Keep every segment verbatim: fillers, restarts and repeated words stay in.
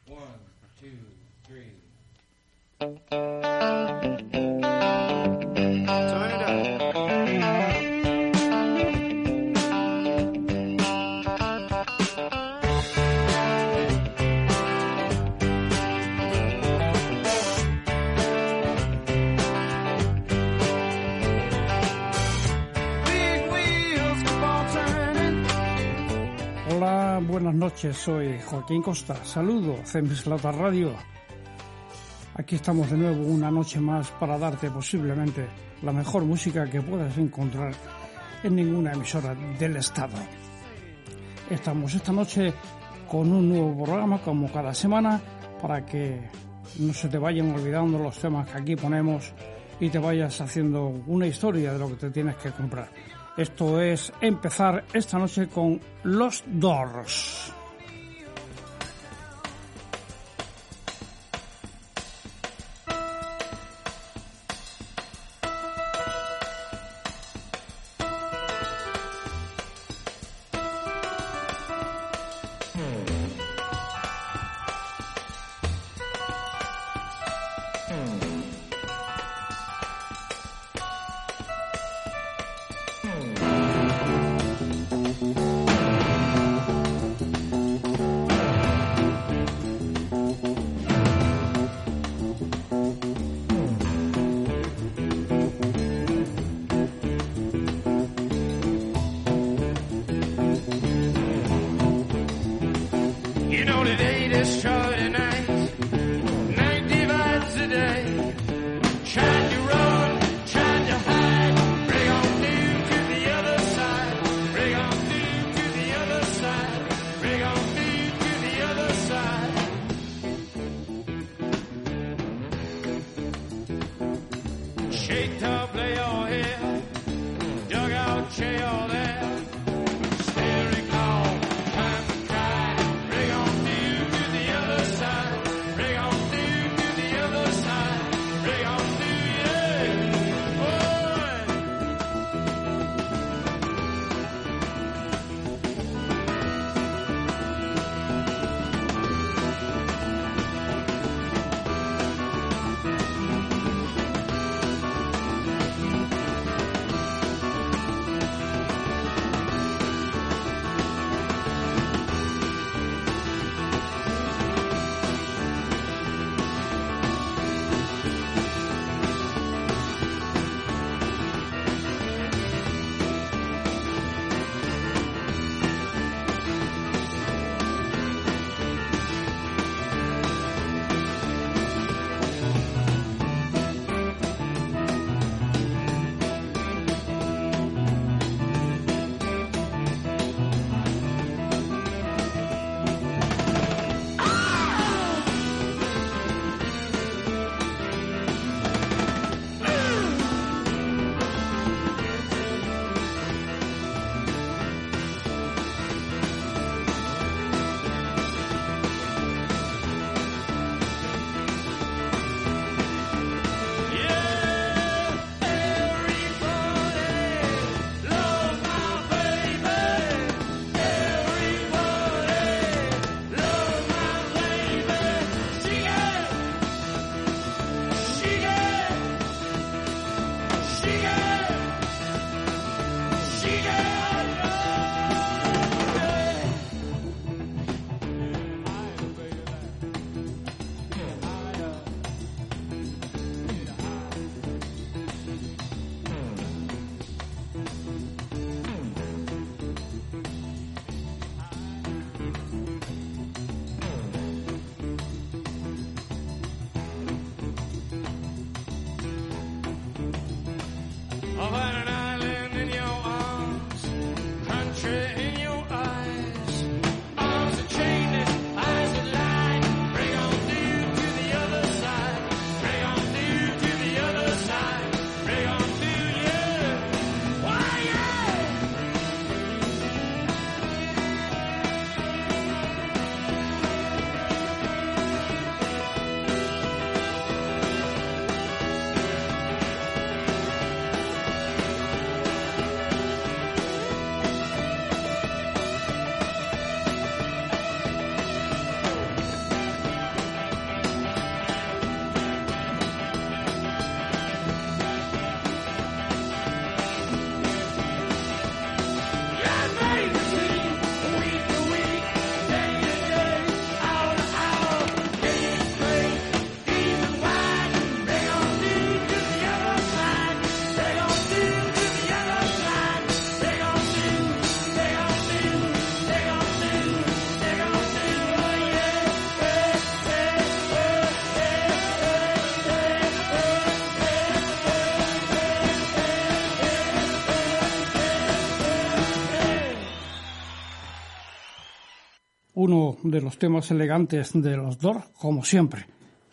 One, two, three. Turn it up. Hola, buenas noches, soy Joaquín Costa. Saludo, Cemislata Radio. Aquí estamos de nuevo una noche más para darte posiblemente la mejor música que puedas encontrar en ninguna emisora del estado. Estamos esta noche con un nuevo programa como cada semana para que no se te vayan olvidando los temas que aquí ponemos y te vayas haciendo una historia de lo que te tienes que comprar. Esto es empezar esta noche con Los Doors. Stay recall, time to try, bring on you to the other uno de los temas elegantes de los Doors, como siempre.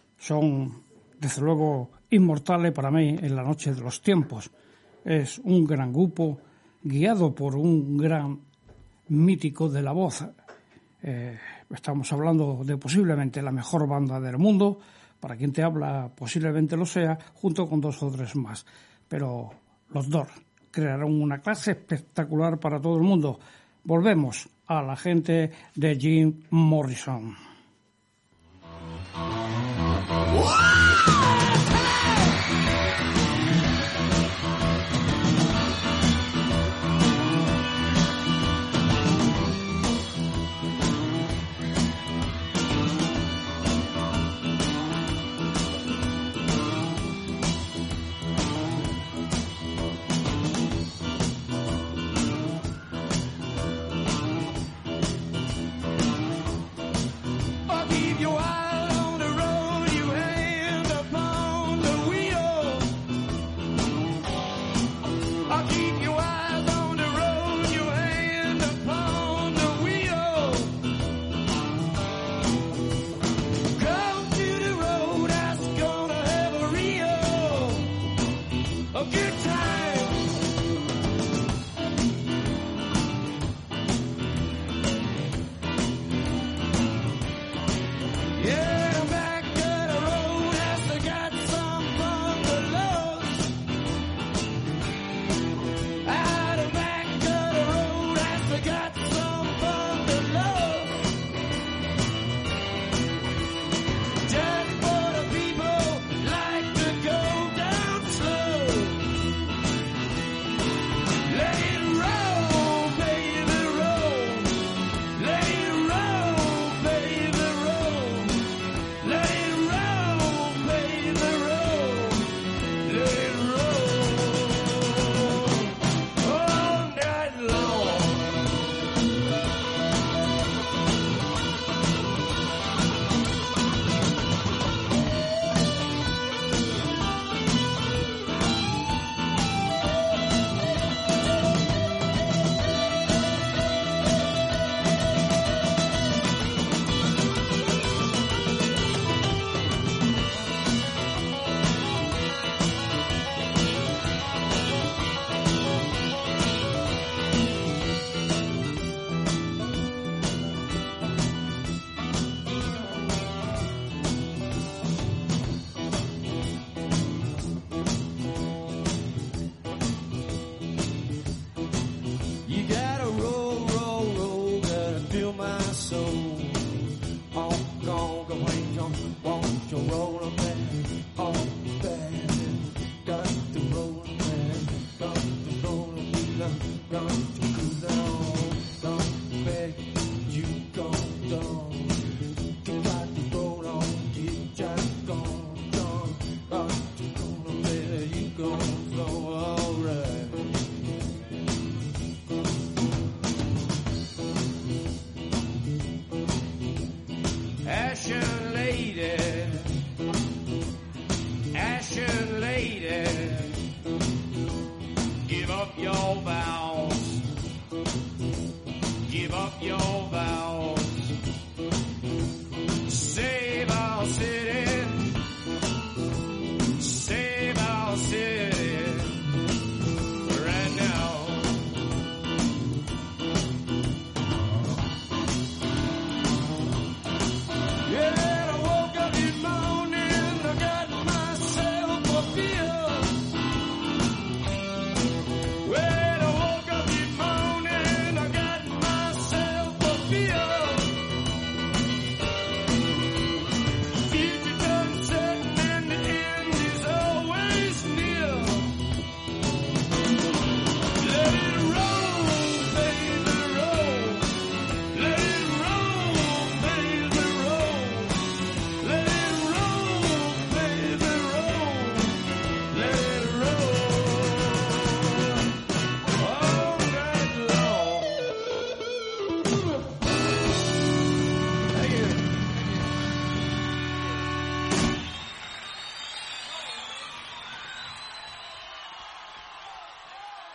Son, desde luego, inmortales para mí en la noche de los tiempos. Es un gran grupo guiado por un gran mítico de la voz. Eh, estamos hablando de posiblemente la mejor banda del mundo. Para quien te habla, posiblemente lo sea, junto con dos o tres más. Pero los Doors crearon una clase espectacular para todo el mundo. Volvemos a la gente de Jim Morrison.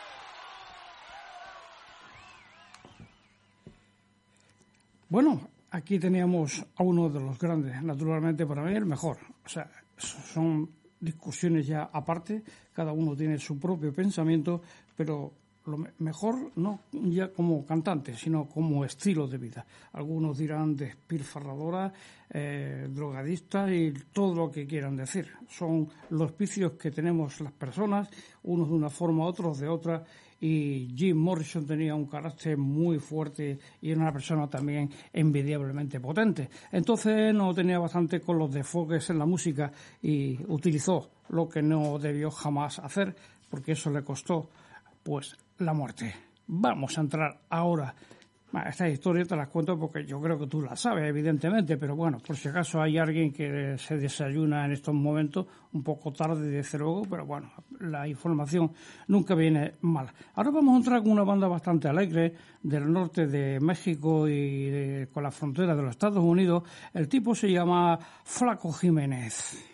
Bueno, aquí teníamos a uno de los grandes, naturalmente para mí el mejor. O sea, son discusiones ya aparte, cada uno tiene su propio pensamiento, pero lo mejor no ya como cantante, sino como estilo de vida. Algunos dirán despilfarradora, eh, drogadista y todo lo que quieran decir. Son los vicios que tenemos las personas, unos de una forma, otros de otra, y Jim Morrison tenía un carácter muy fuerte y era una persona también envidiablemente potente. Entonces no tenía bastante con los desfogues en la música y utilizó lo que no debió jamás hacer, porque eso le costó pues la muerte. Vamos a entrar ahora. Esta historia te las cuento porque yo creo que tú la sabes, evidentemente, pero bueno, por si acaso hay alguien que se desayuna en estos momentos, un poco tarde desde luego, pero bueno, la información nunca viene mal. Ahora vamos a entrar con una banda bastante alegre del norte de México y de, con la frontera de los Estados Unidos. El tipo se llama Flaco Jiménez.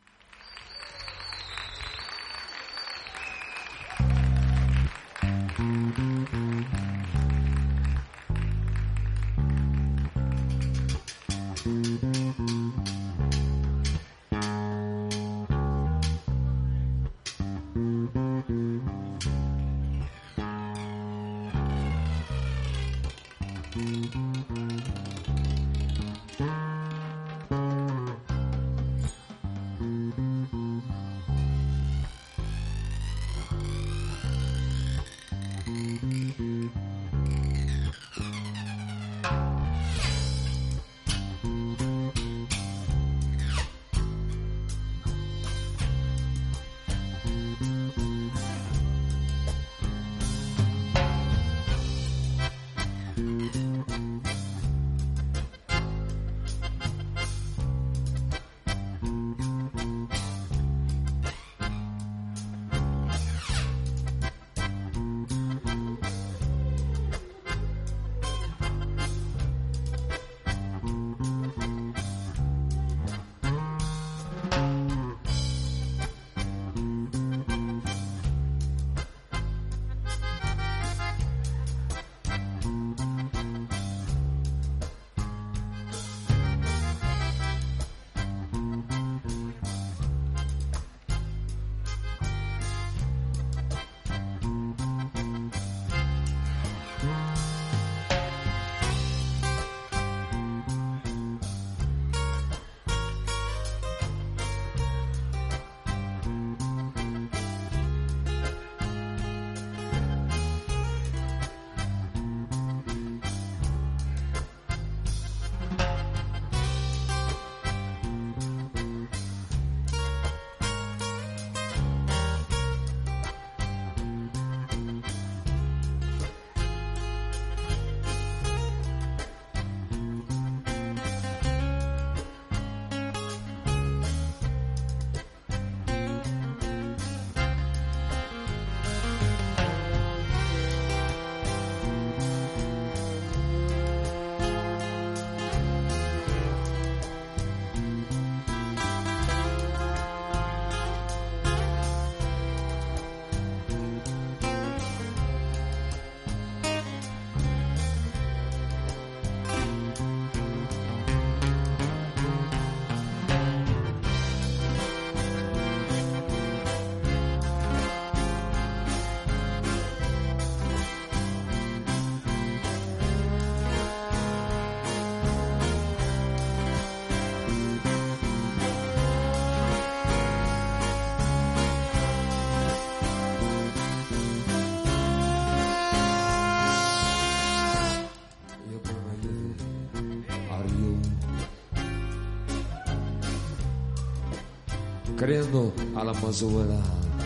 Credo alla misura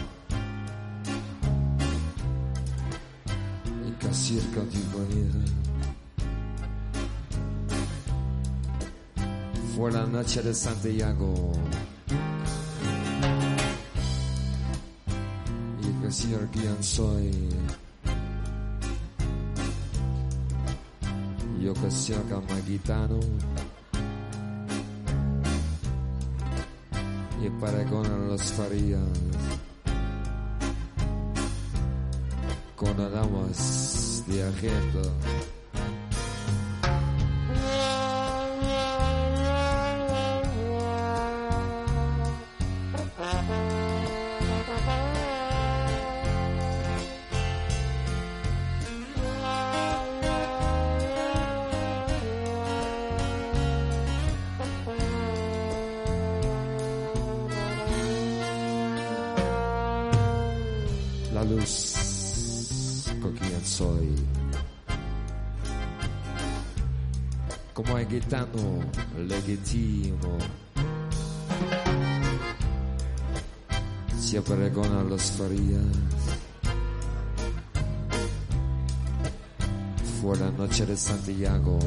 e che cerca di venire fuori la noche de Santiago e che cerca quién soy io che cerca mai gitano y paregonan las farías con damas de agenda. luz con quien soy. Como un gitano legítimo, se pregona las farías. Fue la noche de Santiago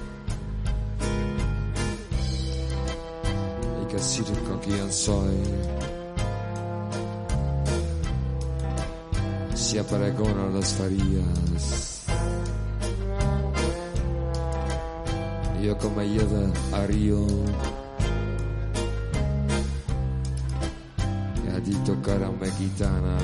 y que decir con quién soy. Se pregona las farías. Yo como lleva a Río y a ti tocar a una gitana.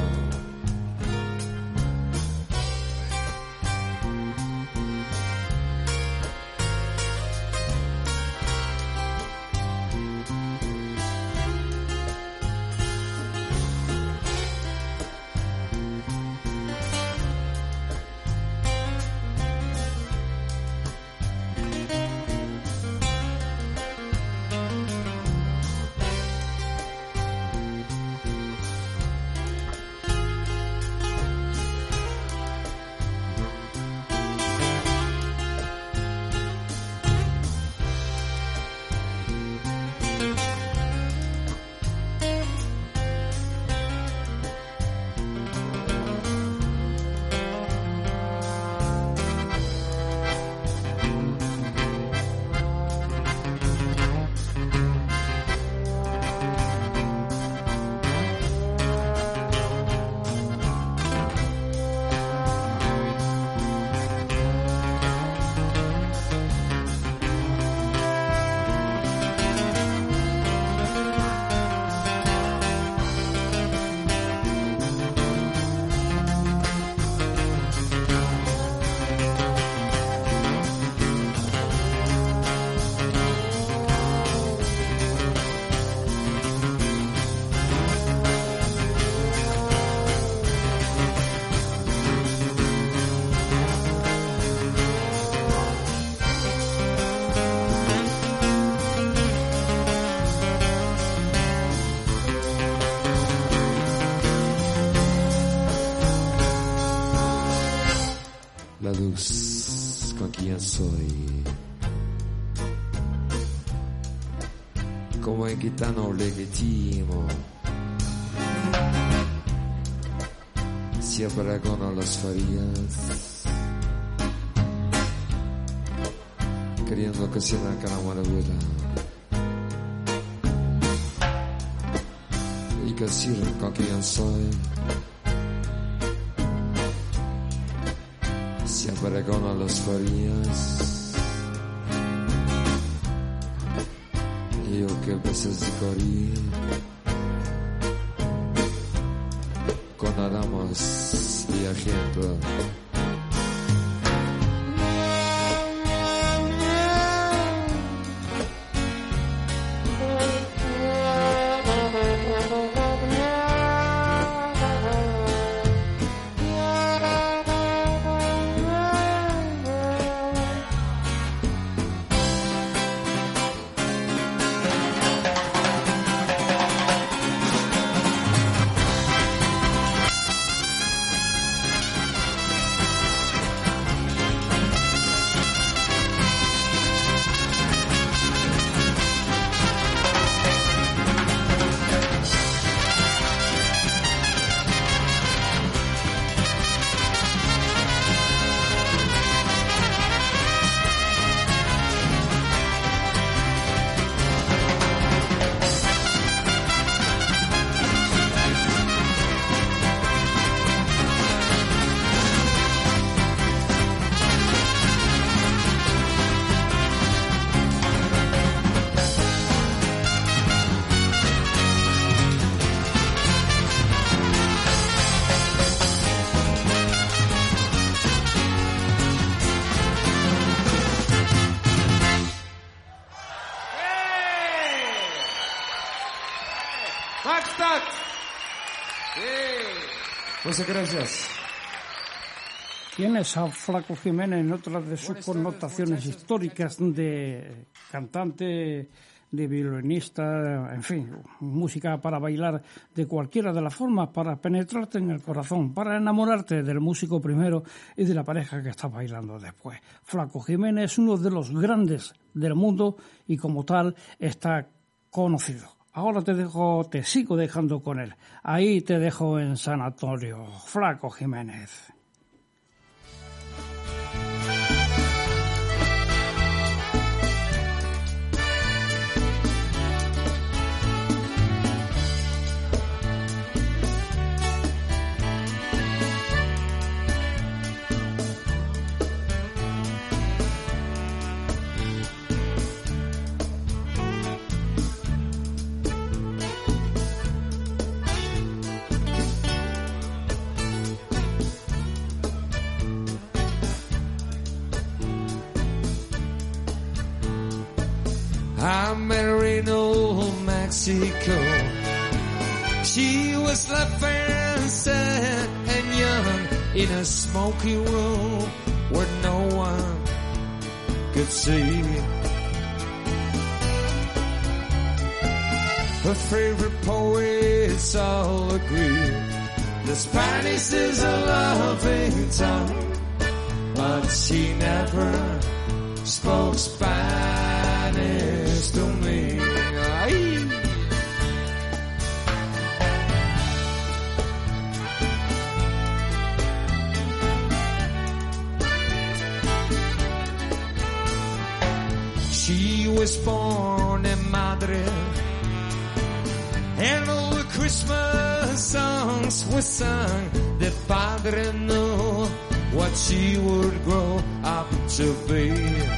La luz con quien soy, como un gitano legítimo, se pregona las farías, queriendo que se la caramuela y que sirva con quien soy. Se pregona las farías. Io che veces de correr con Adamos viajando. Muchas gracias. Tienes a Flaco Jiménez en otra de sus connotaciones históricas de cantante de violinista, en fin, música para bailar de cualquiera de las formas, para penetrarte en el corazón, para enamorarte del músico primero y de la pareja que estás bailando después. Flaco Jiménez es uno de los grandes del mundo y como tal está conocido. Ahora te dejo, te sigo dejando con él. Ahí te dejo en Sanatorio, Flaco Jiménez. I'm in old Mexico. She was left very sad and young in a smoky room where no one could see. Her favorite poets all agree the Spanish is a loving tongue, but she never spoke Spanish to me. Ay. She was born in Madrid, and all the Christmas songs were sung. The padre knew what she would grow up to be.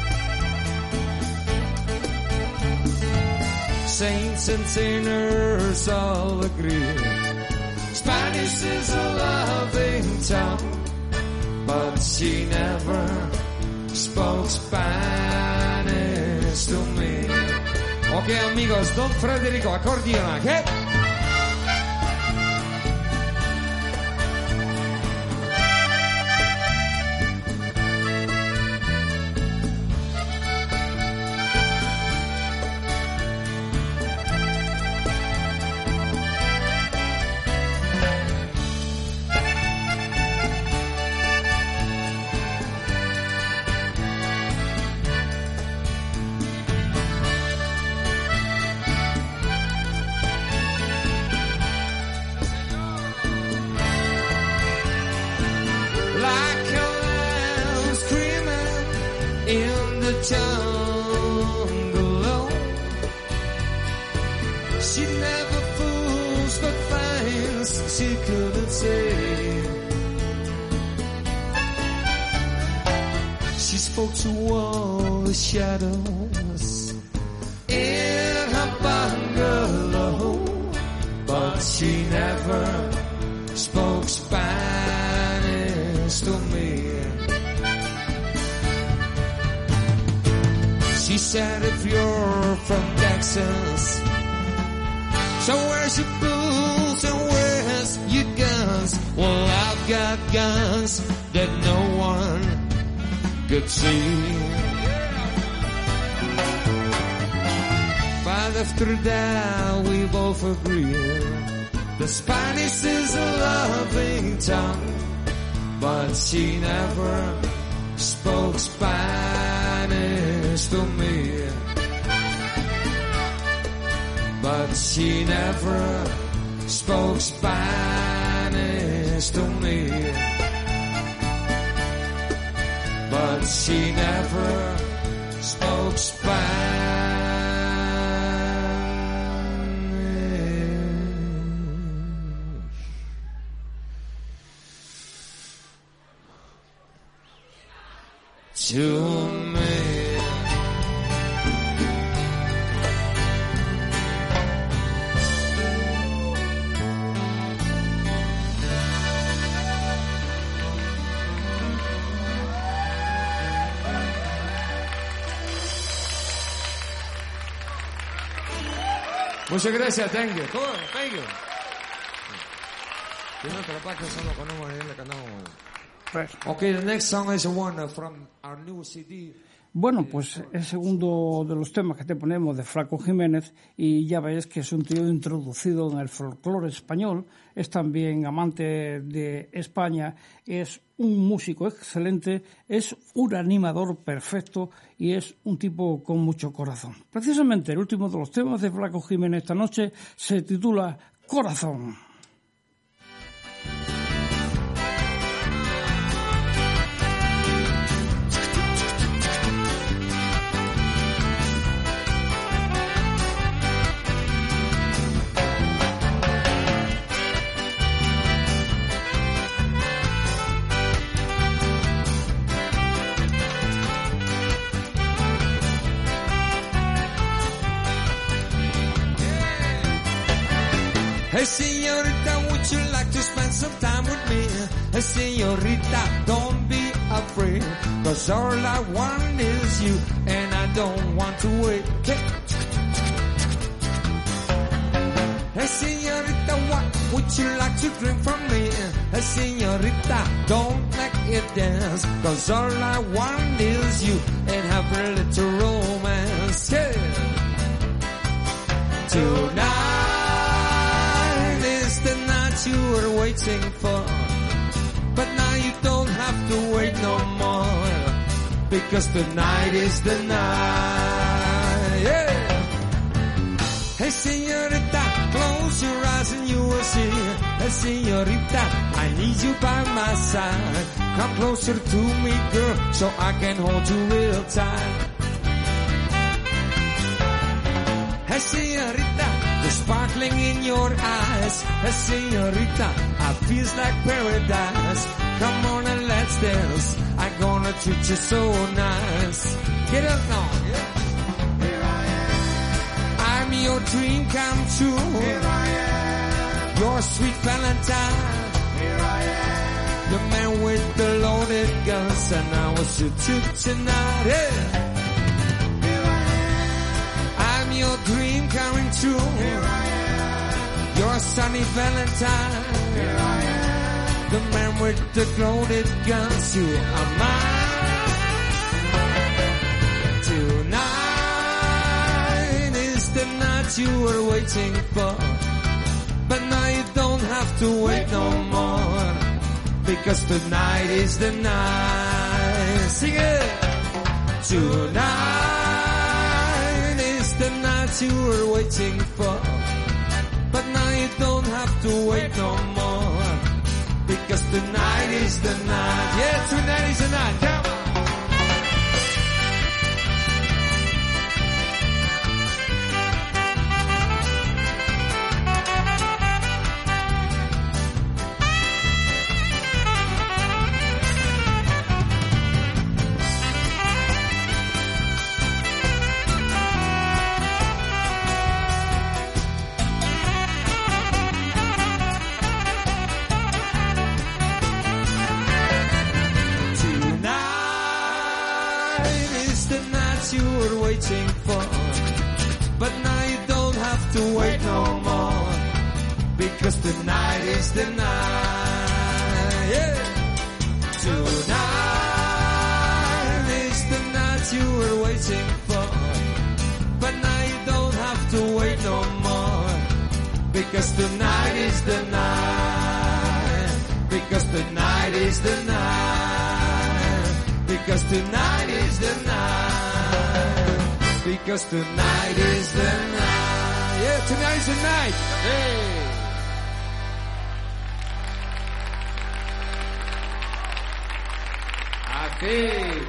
Saints and sinners all agree Spanish is a loving tongue, but she never spoke Spanish to me. Okay, amigos, Don Federico, accordion, ¿qué? Shadows in her bungalow, but she never spoke Spanish to me. She said, if you're from Texas, so where's your boots and where's your guns? Well, I've got guns that no one could see. But after that we both agree the Spanish is a loving tongue, but she never spoke Spanish to me. But she never spoke Spanish to me. But she never spoke Spanish to me. Muchas gracias, thank you. Cool, thank you. Okay, the next song is one from our new C D, Bueno, pues el segundo de los temas que te ponemos de Flaco Jiménez, y ya veis que es un tío introducido en el folclore español, es también amante de España, es un músico excelente, es un animador perfecto y es un tipo con mucho corazón. Precisamente el último de los temas de Flaco Jiménez esta noche se titula Corazón. Hey, señorita, would you like to spend some time with me? Hey, señorita, don't be afraid, 'cause all I want is you, and I don't want to wait. Hey, hey señorita, what would you like to drink from me? Hey, señorita, don't make it dance, 'cause all I want is you, and have a little romance. Yeah. Tonight the night you were waiting for, but now you don't have to wait no more, because tonight is the night. Yeah. Hey, señorita, close your eyes and you will see. Hey, señorita, I need you by my side. Come closer to me, girl, so I can hold you real tight. Hey, señorita, the sparkling in your eyes. Hey, señorita, I feels like paradise. Come on and let's dance. I'm gonna treat you so nice. Get up now. Yeah. Here I am. I'm your dream come true. Here I am. Your sweet Valentine. Here I am. The man with the loaded guns, and I was your tip tonight. Yeah. Your dream coming true. Here I am. Your sunny Valentine. Here I am. The man with the loaded guns. You are mine. Tonight is the night you were waiting for, but now you don't have to wait no more, because tonight is the night. Sing it. Tonight the night you were waiting for, but now you don't have to wait no more, because tonight is the night. Yeah, tonight is the night. Come on. For, but now you don't have to wait no more, because tonight is the night. Yeah. Tonight is the night you were waiting for, but now you don't have to wait no more, because tonight is the night. Because tonight is the night. Because tonight is the night. Because tonight is the night. Yeah, tonight is the night. Hey. Aquí.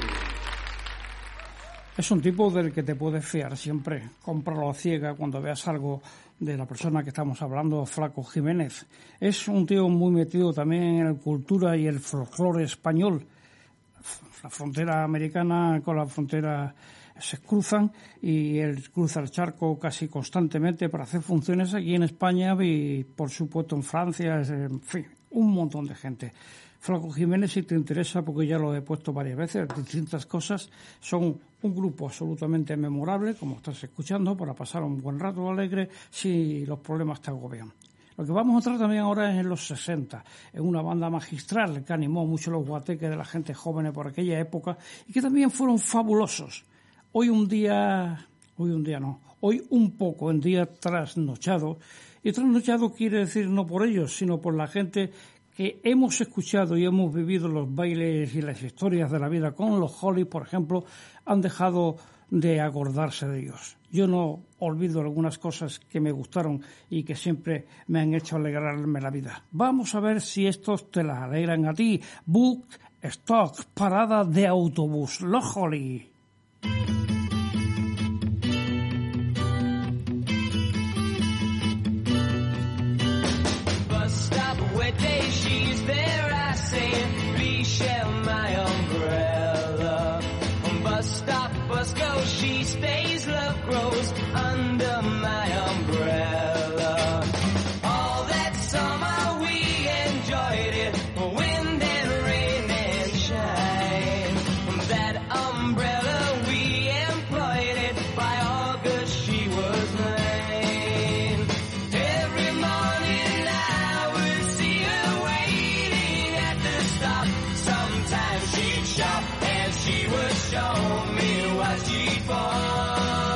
Es un tipo del que te puedes fiar siempre. Cómpralo a ciega cuando veas algo de la persona que estamos hablando, Flaco Jiménez. Es un tío muy metido también en la cultura y el folclore español. La frontera americana con la frontera se cruzan, y él cruza el charco casi constantemente para hacer funciones aquí en España y, por supuesto, en Francia, en fin, un montón de gente. Flaco Jiménez, si te interesa, porque ya lo he puesto varias veces, distintas cosas, son un grupo absolutamente memorable, como estás escuchando, para pasar un buen rato alegre si los problemas te agobian. Lo que vamos a entrar también ahora es en los sesenta, en una banda magistral que animó mucho los guateques de la gente joven por aquella época y que también fueron fabulosos. Hoy un día, hoy un día no, hoy un poco en día trasnochado, y trasnochado quiere decir no por ellos, sino por la gente que hemos escuchado y hemos vivido los bailes y las historias de la vida con los Holly, por ejemplo, han dejado de acordarse de ellos. Yo no olvido algunas cosas que me gustaron y que siempre me han hecho alegrarme la vida. Vamos a ver si estos te las alegran a ti. Book Stock, parada de autobús, los Holly. Bus stop, wet day, she's there, I say, please share my umbrella. Bus stop, bus goes, she stays, love grows under my umbrella. All that summer we enjoyed it, wind and rain and shine. That umbrella we employed it, by August she was mine. Every morning I would see her waiting at the stop. Sometimes she'd shop and she would show me what she bought.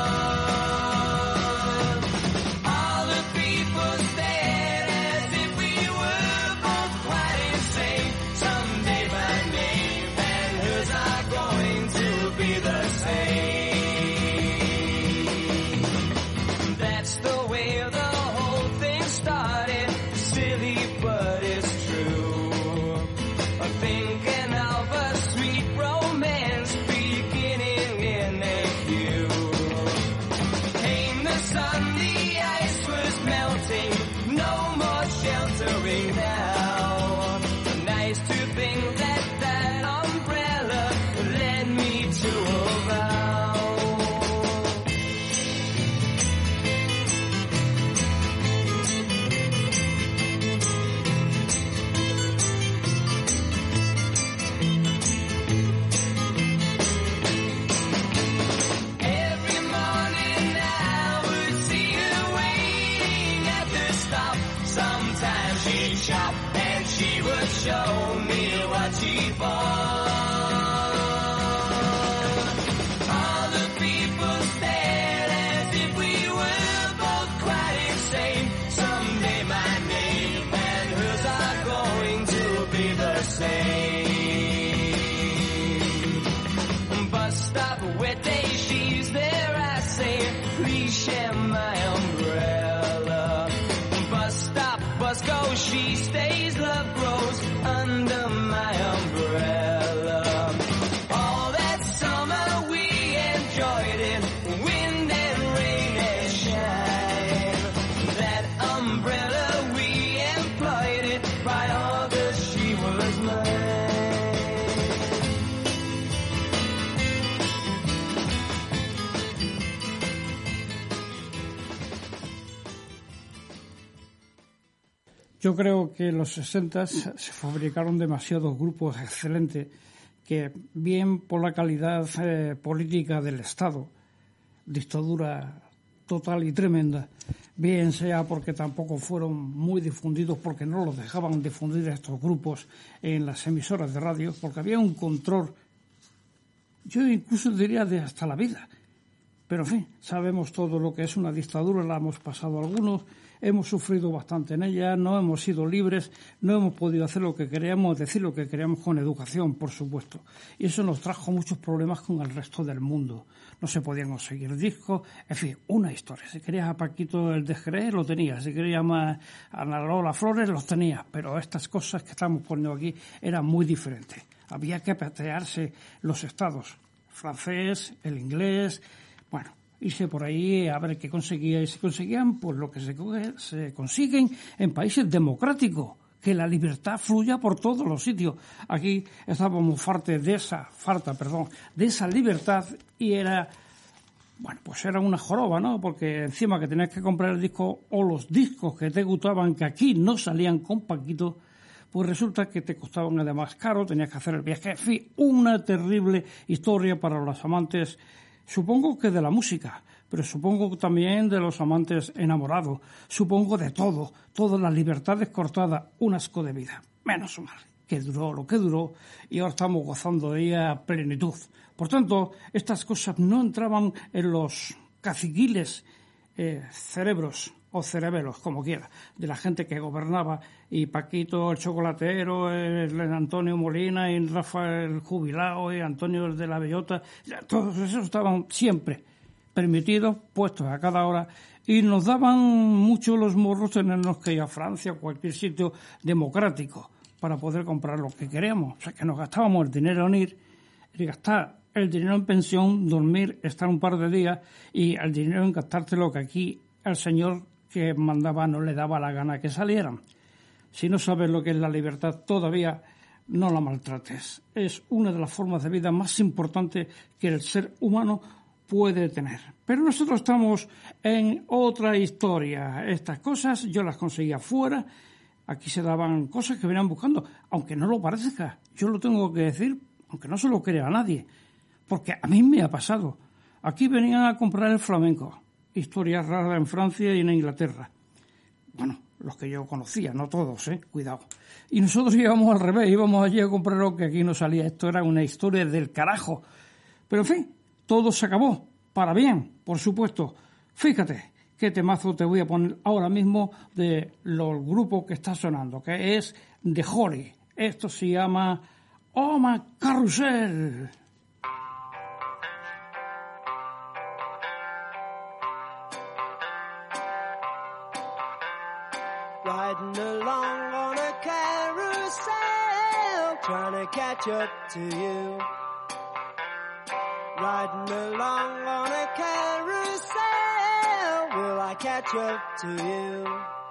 All the people stared as if we were both quite insane. Someday my name and hers are going to be the same. That's the way the whole thing started. Silly, but it's true. Thinking of a sweet romance beginning in a queue. Came the sun, the ice was melting, no more sheltering now. Nice to think that that umbrella led me to a vow. Every morning I would see her waiting at the stop. Sometimes she'd shop and she would show me what she bought. All the people stared as if we were both quite insane. Someday my name and hers are going to be the same. Bus stop, wet day, she's there, I say, please share my umbrella. Bus stop, bus goes, she stays, love grows under my umbrella. All that summer we enjoyed it, wind and rain and shine. That umbrella we employed it, by August she was mine. Yo creo que en los sesenta se fabricaron demasiados grupos excelentes que, bien por la calidad eh, política del Estado, dictadura total y tremenda, bien sea porque tampoco fueron muy difundidos, porque no los dejaban difundir estos grupos en las emisoras de radio, porque había un control, yo incluso diría de hasta la vida. Pero, en fin, sabemos todo lo que es una dictadura, la hemos pasado algunos, hemos sufrido bastante en ella, no hemos sido libres, no hemos podido hacer lo que queríamos, decir lo que queríamos con educación, por supuesto. Y eso nos trajo muchos problemas con el resto del mundo. No se podían conseguir discos, en fin, una historia. Si querías a Paquito el Descree, lo tenías. Si querías más a Ana Lola Flores, los tenías. Pero estas cosas que estamos poniendo aquí eran muy diferentes. Había que patearse los estados, francés, el inglés. Bueno, irse por ahí a ver qué conseguía. Y si conseguían, pues lo que se, se consiguen en países democráticos, que la libertad fluya por todos los sitios. Aquí estábamos fartes de esa, farta, perdón, de esa libertad y era, bueno, pues era una joroba, ¿no? Porque encima que tenías que comprar el disco o los discos que te gustaban, que aquí no salían con Paquito, pues resulta que te costaban además caro, tenías que hacer el viaje. En fin, una terrible historia para los amantes, supongo que de la música, pero supongo también de los amantes enamorados, supongo de todo, todas las libertades cortadas, un asco de vida, menos mal, que duró lo que duró y ahora estamos gozando de ella a plenitud. Por tanto, estas cosas no entraban en los caciquiles eh, cerebros o cerebelos, como quiera, de la gente que gobernaba, y Paquito el chocolatero, el Antonio Molina, y Rafael el jubilado, y Antonio el de la bellota, todos esos estaban siempre permitidos, puestos a cada hora, y nos daban mucho los morros tenernos que ir a Francia o cualquier sitio democrático para poder comprar lo que queríamos. O sea, que nos gastábamos el dinero en ir, y gastar el dinero en pensión, dormir, estar un par de días, y el dinero en gastártelo, que aquí el señor que mandaba no le daba la gana que salieran. Si no sabes lo que es la libertad todavía, no la maltrates. Es una de las formas de vida más importantes que el ser humano puede tener. Pero nosotros estamos en otra historia. Estas cosas yo las conseguía fuera. Aquí se daban cosas que venían buscando, aunque no lo parezca. Yo lo tengo que decir, aunque no se lo crea a nadie, porque a mí me ha pasado. Aquí venían a comprar el flamenco. Historias raras en Francia y en Inglaterra. Bueno, los que yo conocía, no todos, ¿eh? Cuidado. Y nosotros íbamos al revés, íbamos allí a comprar lo que aquí no salía. Esto era una historia del carajo. Pero en fin, todo se acabó. Para bien, por supuesto. Fíjate qué temazo te voy a poner ahora mismo de los grupos que está sonando, que es The Holly. Esto se llama Oh My Carrusel. Riding along on a carousel, trying to catch up to you. Riding along on a carousel, will I catch up to you?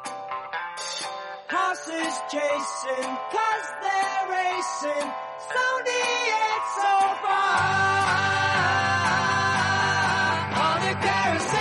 Horses chasing, cause they're racing, slowly yet so far. On a carousel.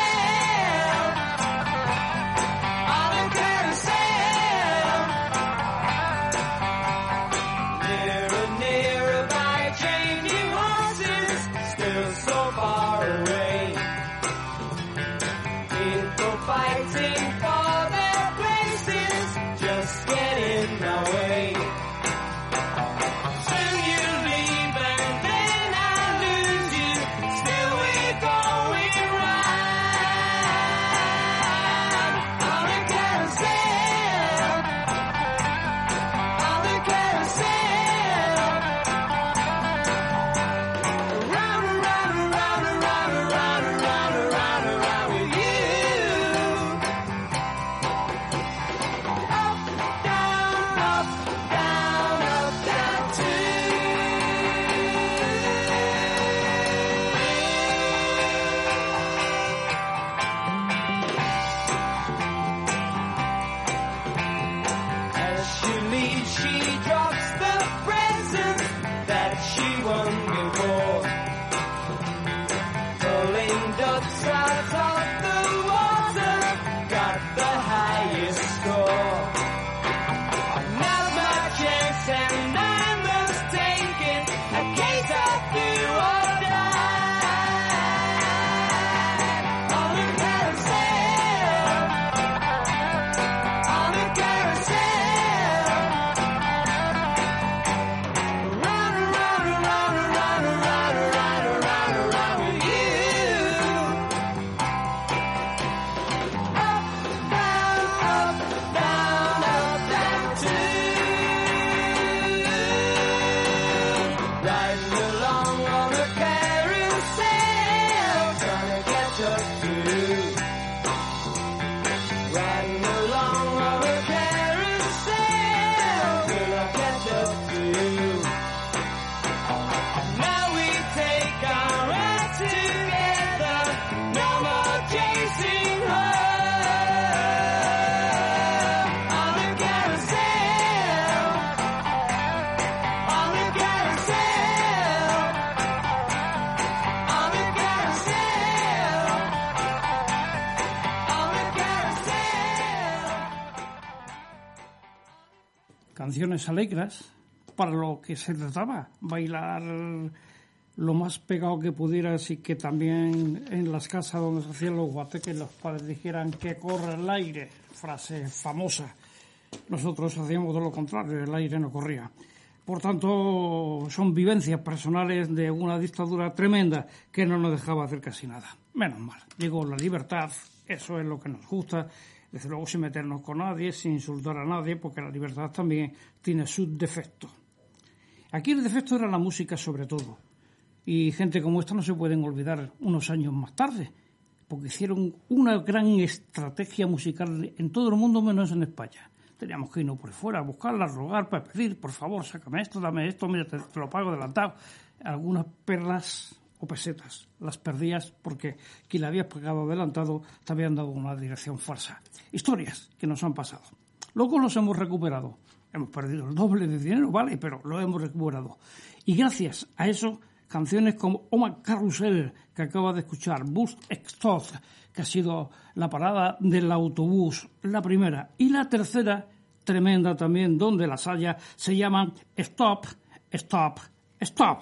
Canciones alegres para lo que se trataba, bailar lo más pegado que pudiera, así que también en las casas donde se hacían los guateques los padres dijeran que corra el aire, frase famosa. Nosotros hacíamos todo lo contrario, el aire no corría. Por tanto, son vivencias personales de una dictadura tremenda que no nos dejaba hacer casi nada. Menos mal, llegó la libertad, eso es lo que nos gusta, desde luego sin meternos con nadie, sin insultar a nadie, porque la libertad también tiene sus defectos. Aquí el defecto era la música sobre todo. Y gente como esta no se pueden olvidar unos años más tarde, porque hicieron una gran estrategia musical en todo el mundo menos en España. Teníamos que irnos por fuera a buscarla, a rogar, para pedir, por favor, sácame esto, dame esto, mira, te, te lo pago adelantado. Algunas perlas o pesetas las perdías porque quien la había pagado adelantado te habían dado una dirección falsa. Historias que nos han pasado. Luego los hemos recuperado. Hemos perdido el doble de dinero, vale, pero lo hemos recuperado. Y gracias a eso, canciones como Oma Carrusel, que acaba de escuchar, Bus Exhaust, que ha sido la parada del autobús, la primera. Y la tercera, tremenda también, donde las haya, se llaman Stop, Stop, Stop.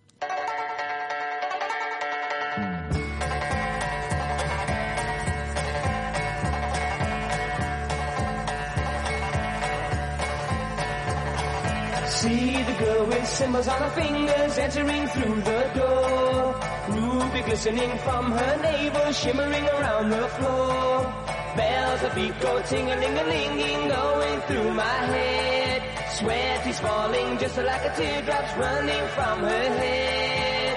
See the girl with symbols on her fingers entering through the door. Ruby glistening from her navel, shimmering around the floor. Bells of beat go ting-a-ling-a-linging, going through my head. Sweat is falling just like a teardrop's running from her head.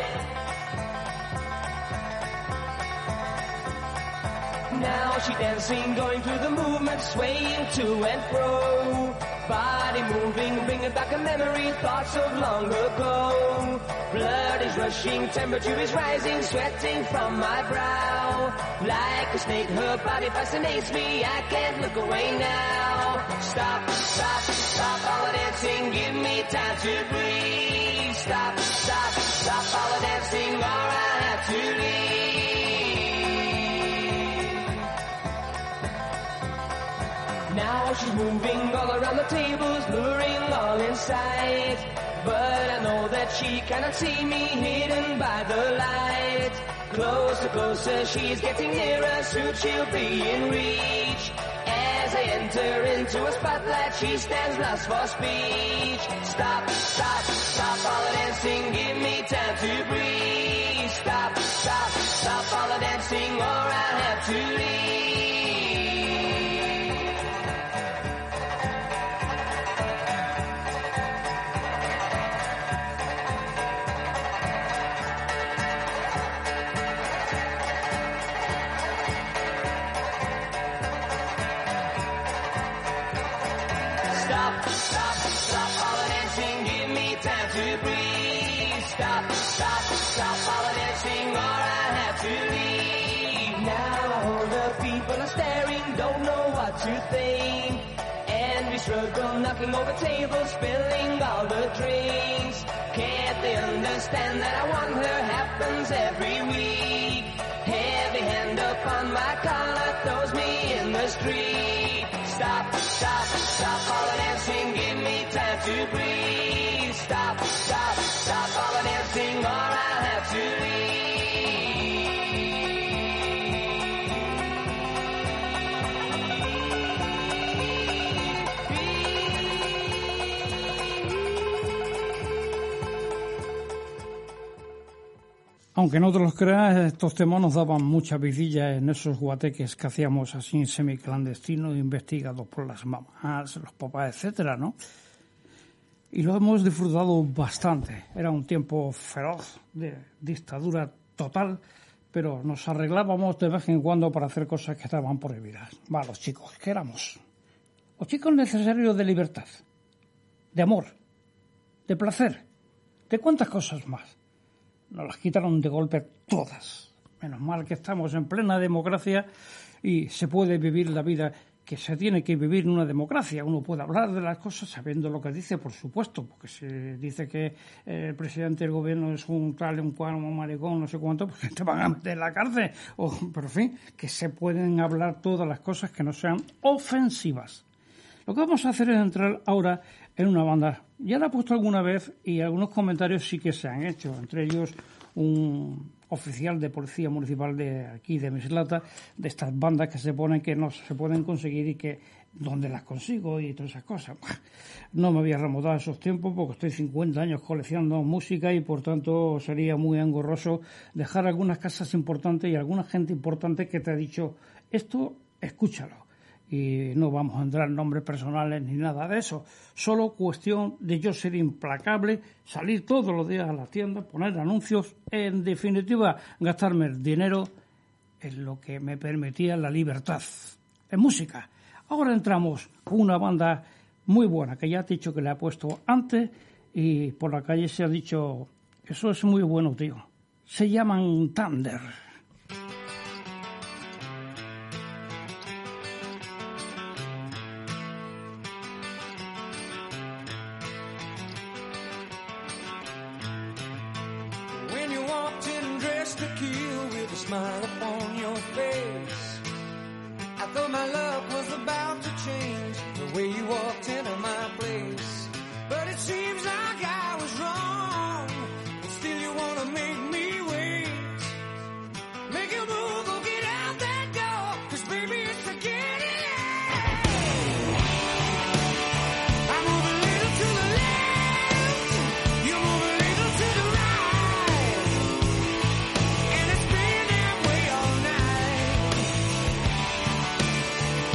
Now she dancing, going through the movement, swaying to and fro. Body moving, bringing back a memory, thoughts of long ago. Blood is rushing, temperature is rising, sweating from my brow. Like a snake, her body fascinates me, I can't look away now. Stop, stop, stop all the dancing, give me time to breathe. Stop, stop, stop all the dancing, or I have to leave. Now she's moving all around the tables, luring all in sight. But I know that she cannot see me, hidden by the light. Closer, closer, she's getting nearer, soon she'll be in reach. As I enter into a spotlight, she stands lost for speech. Stop, stop, stop all the dancing, give me time to breathe. Stop, stop, stop all the dancing, or I'll have to leave. Stop, stop, stop all the dancing, give me time to breathe. Stop, stop, stop all the dancing, or I have to leave. Now all the people are staring, don't know what to think. And we struggle, knocking over tables, spilling all the drinks. Can't they understand that I want her, happens every week. Heavy hand upon my collar, throws me in the street. Stop, stop, stop all the dancing, give me time to breathe. Stop, stop, stop all the dancing, or I'll have to leave. Aunque no te los creas, estos temas nos daban mucha vidilla en esos guateques que hacíamos así semiclandestinos, investigados por las mamás, los papás, etcétera, ¿no? Y lo hemos disfrutado bastante. Era un tiempo feroz, de dictadura total, pero nos arreglábamos de vez en cuando para hacer cosas que estaban prohibidas. Va, los chicos, ¿qué éramos? Los chicos necesarios de libertad, de amor, de placer, de cuántas cosas más. Nos las quitaron de golpe todas. Menos mal que estamos en plena democracia y se puede vivir la vida que se tiene que vivir en una democracia. Uno puede hablar de las cosas sabiendo lo que dice, por supuesto, porque si dice que el presidente del gobierno es un tal, un cual, un maricón, no sé cuánto, pues te van a meter en la cárcel. O, pero en fin, que se pueden hablar todas las cosas que no sean ofensivas. Lo que vamos a hacer es entrar ahora en una banda. Ya la he puesto alguna vez y algunos comentarios sí que se han hecho, entre ellos un oficial de policía municipal de aquí, de Mislata, de estas bandas que se ponen que no se pueden conseguir y que dónde las consigo y todas esas cosas. No me había remontado esos tiempos porque estoy cincuenta años coleccionando música y por tanto sería muy engorroso dejar algunas casas importantes y alguna gente importante que te ha dicho esto, escúchalo. Y no vamos a entrar en nombres personales ni nada de eso. Solo cuestión de yo ser implacable, salir todos los días a la tienda, poner anuncios, en definitiva, gastarme el dinero en lo que me permitía la libertad, en música. Ahora entramos con una banda muy buena, que ya te he dicho que le he puesto antes y por la calle se ha dicho, eso es muy bueno, tío. Se llaman Thunder. Smile upon your face. I thought my luck was about to change the way you walked into my place. But it seems like I was wrong. But still you wanna make me wait. Make a move, go get out that door. Cause baby it's a getting late. I move a little to the left. You move a little to the right. And it's been that way all night.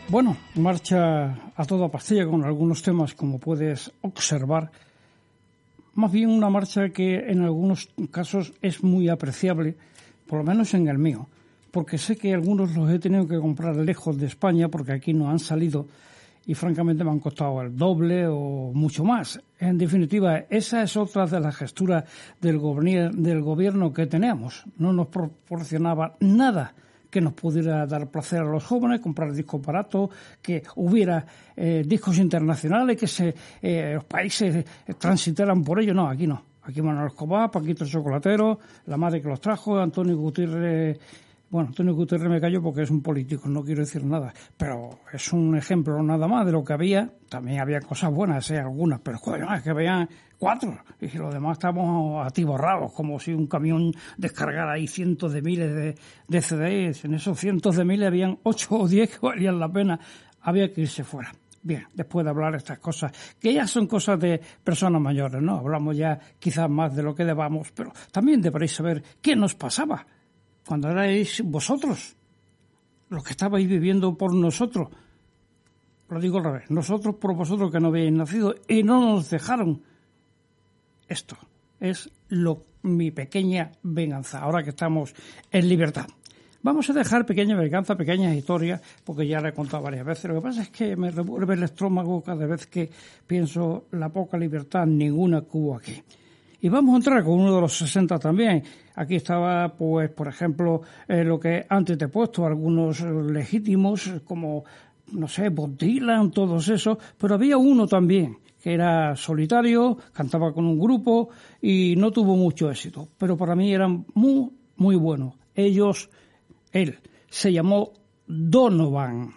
Bueno, marcha a toda pastilla con algunos temas, como puedes observar. Más bien una marcha que en algunos casos es muy apreciable, por lo menos en el mío, porque sé que algunos los he tenido que comprar lejos de España porque aquí no han salido y francamente me han costado el doble o mucho más. En definitiva, esa es otra de las gesturas del, gobier- del gobierno que teníamos. No nos proporcionaba nada que nos pudiera dar placer a los jóvenes, comprar discos baratos, que hubiera eh, discos internacionales, que se eh, los países transitaran por ello. No, aquí no. Aquí Manuel Escobar, Paquito el Chocolatero, la madre que los trajo, Antonio Gutiérrez. Bueno, Antonio Gutiérrez me cayó porque es un político, no quiero decir nada, pero es un ejemplo nada más de lo que había. También había cosas buenas, eh, algunas, pero joder, es que habían cuatro y los demás estábamos atiborrados, como si un camión descargara ahí cientos de miles de, de C Ds. En esos cientos de miles habían ocho o diez que valían la pena. Había que irse fuera. Bien, después de hablar estas cosas, que ya son cosas de personas mayores, ¿no? Hablamos ya quizás más de lo que debamos, pero también deberéis saber qué nos pasaba cuando erais vosotros, los que estabais viviendo por nosotros. Lo digo al revés, nosotros por vosotros que no habéis nacido y no nos dejaron. Esto es lo, mi pequeña venganza, ahora que estamos en libertad. Vamos a dejar pequeña venganza, pequeñas historias, porque ya la he contado varias veces. Lo que pasa es que me revuelve el estómago cada vez que pienso la poca libertad, ninguna que hubo aquí. Y vamos a entrar con uno de los sesenta también. Aquí estaba, pues, por ejemplo, eh, lo que antes te he puesto, algunos legítimos, como, no sé, Bob Dylan, todos esos, pero había uno también, que era solitario, cantaba con un grupo y no tuvo mucho éxito. Pero para mí eran muy, muy buenos. Ellos, él, se llamó Donovan.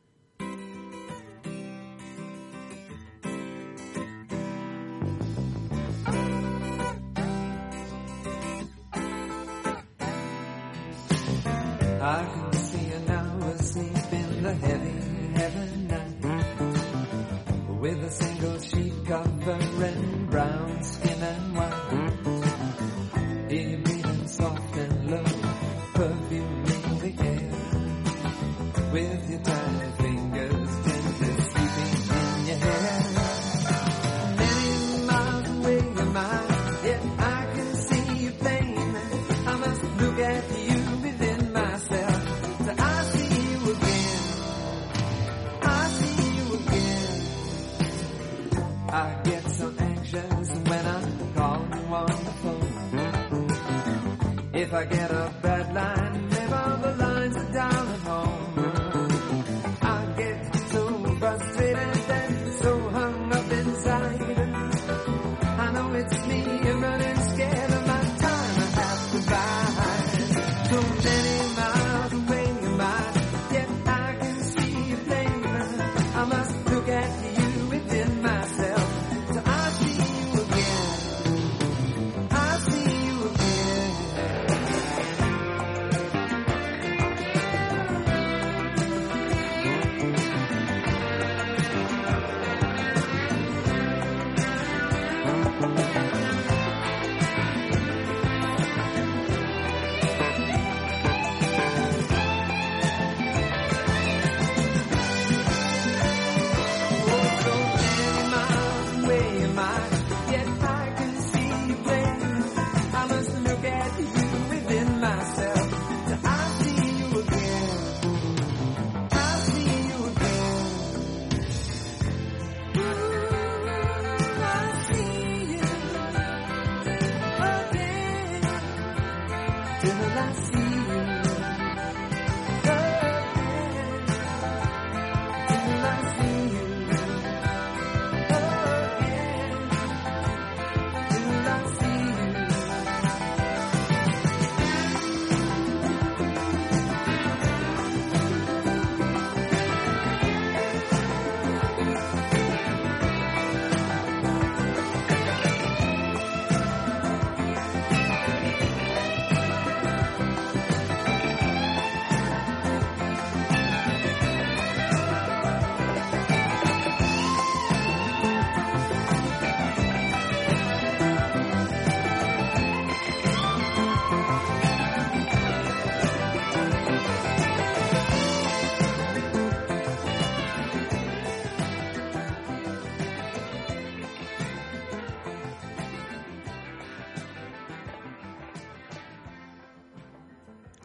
I can see you now asleep in the heavy, heavy night, with a single sheet covering brown skin and white. Hear you breathing soft and low, perfuming the air, with your tiny fingers gently sweeping in your hair. Many miles away your mind, yet I can see you plain. I must look at you within myself. I get so anxious when I call you on the phone. If I get a bad line, maybe all the lines are down at home. I get so frustrated and so hung up inside. I know it's me, I'm running scared of my time I have to buy. So many miles away in mind, yet I can see you plain. I must look at you within myself.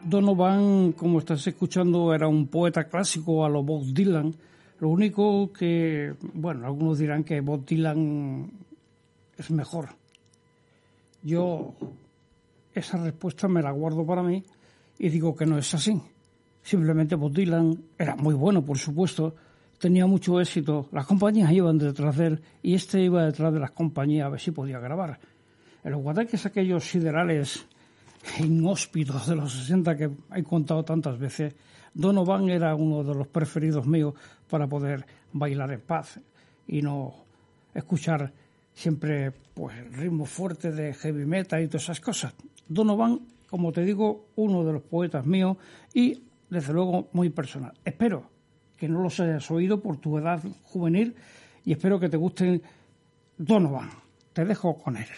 Donovan, como estás escuchando, era un poeta clásico a lo Bob Dylan. Lo único que, bueno, algunos dirán que Bob Dylan es mejor. Yo esa respuesta me la guardo para mí y digo que no es así. Simplemente Bob Dylan era muy bueno, por supuesto, tenía mucho éxito, las compañías iban detrás de él y este iba detrás de las compañías a ver si podía grabar. En los guateques aquellos siderales inhóspitos de los sesenta que he contado tantas veces, Donovan era uno de los preferidos míos para poder bailar en paz y no escuchar siempre pues ritmo fuerte de heavy metal y todas esas cosas. Donovan, como te digo, uno de los poetas míos y desde luego muy personal. Espero que no los hayas oído por tu edad juvenil y espero que te gusten Donovan. Te dejo con él.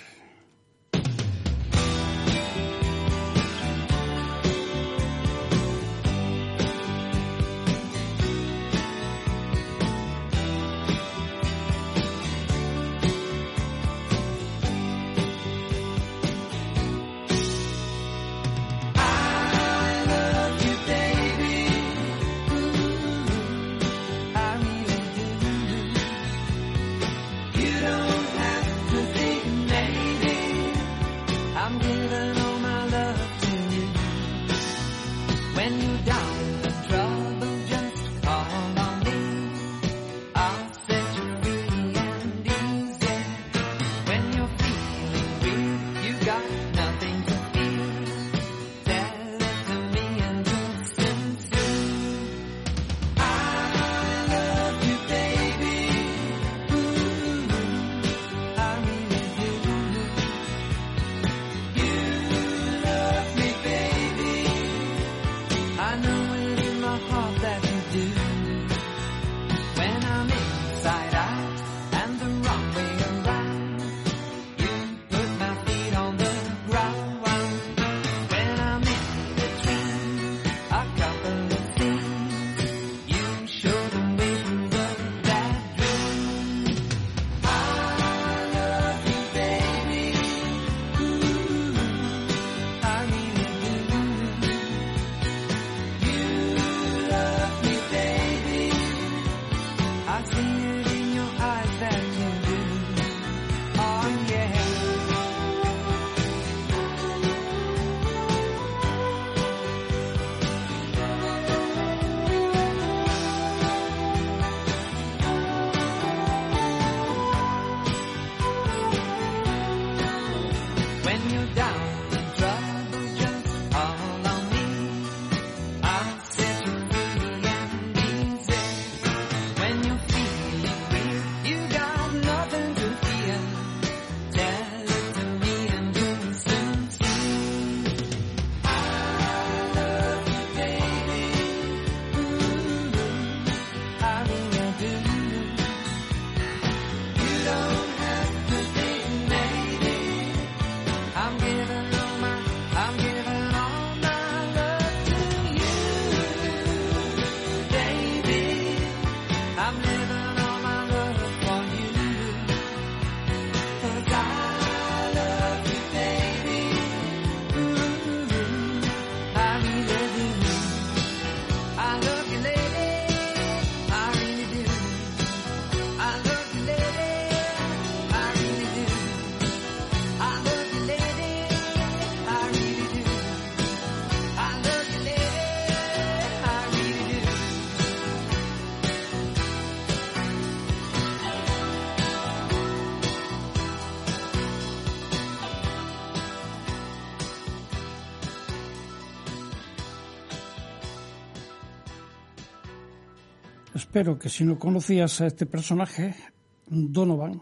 Espero que si no conocías a este personaje, Donovan,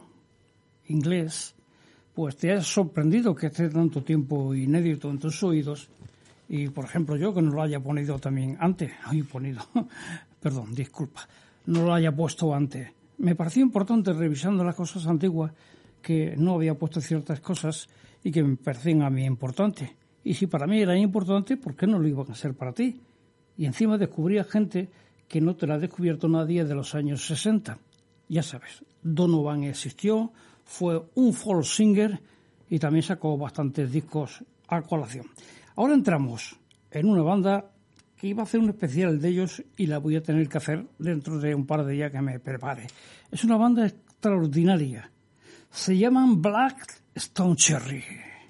inglés, pues te hayas sorprendido que esté tanto tiempo inédito en tus oídos. Y, por ejemplo, yo que no lo haya ponido también antes, ay, ponido, perdón, disculpa, no lo haya puesto antes. Me pareció importante, revisando las cosas antiguas, que no había puesto ciertas cosas y que me parecían a mí importantes. Y si para mí eran importantes, ¿por qué no lo iban a ser para ti? Y encima descubría gente que no te la ha descubierto nadie de los años sesenta. Ya sabes, Donovan existió, fue un folk singer y también sacó bastantes discos a colación. Ahora entramos en una banda que iba a hacer un especial de ellos y la voy a tener que hacer dentro de un par de días que me prepare. Es una banda extraordinaria. Se llaman Black Stone Cherry.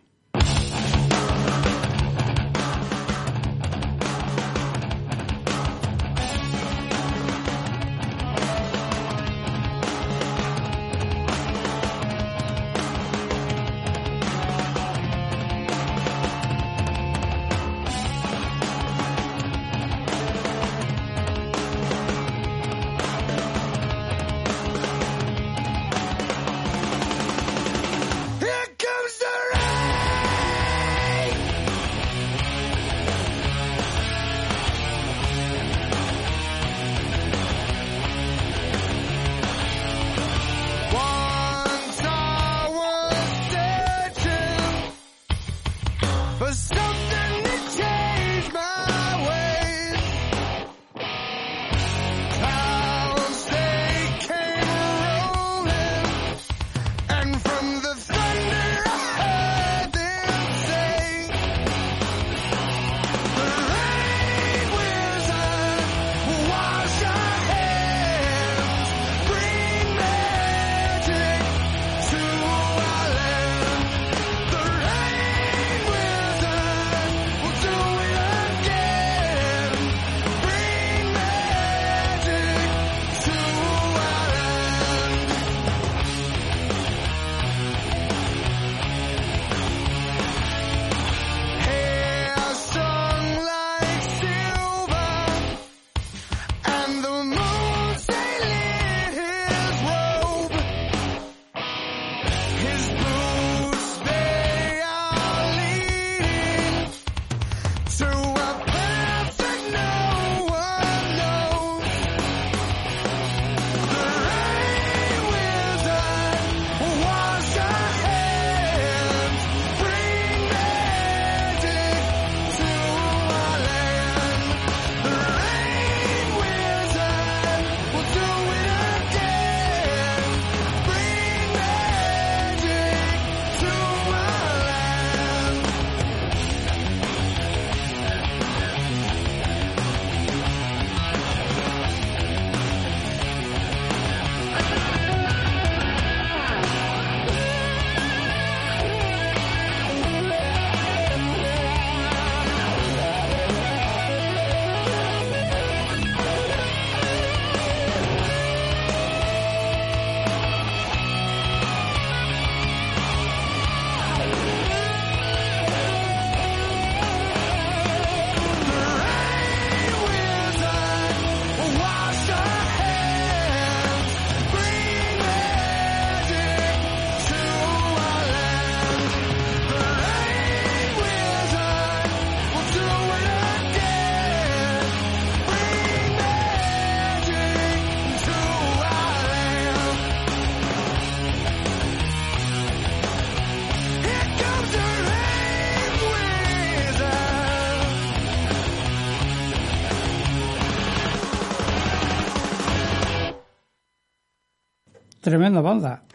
Tremenda banda.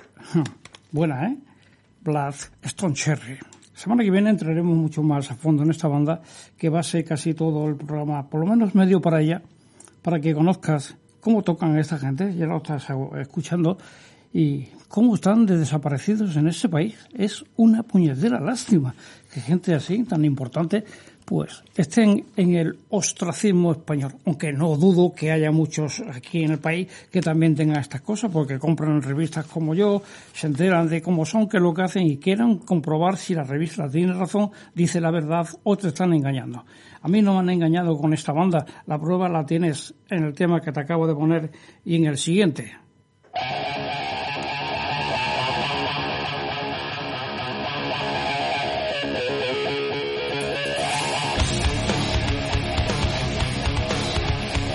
Buena, ¿eh? Black Stone Cherry. Semana que viene entraremos mucho más a fondo en esta banda, que va a ser casi todo el programa, por lo menos medio para ella, para que conozcas cómo tocan esta gente, ya lo estás escuchando, y cómo están de desaparecidos en ese país. Es una puñetera lástima que gente así, tan importante, pues estén en el ostracismo español, aunque no dudo que haya muchos aquí en el país que también tengan estas cosas, porque compran revistas como yo, se enteran de cómo son, qué es lo que hacen y quieran comprobar si la revista tiene razón, dice la verdad o te están engañando. A mí no me han engañado con esta banda, la prueba la tienes en el tema que te acabo de poner y en el siguiente.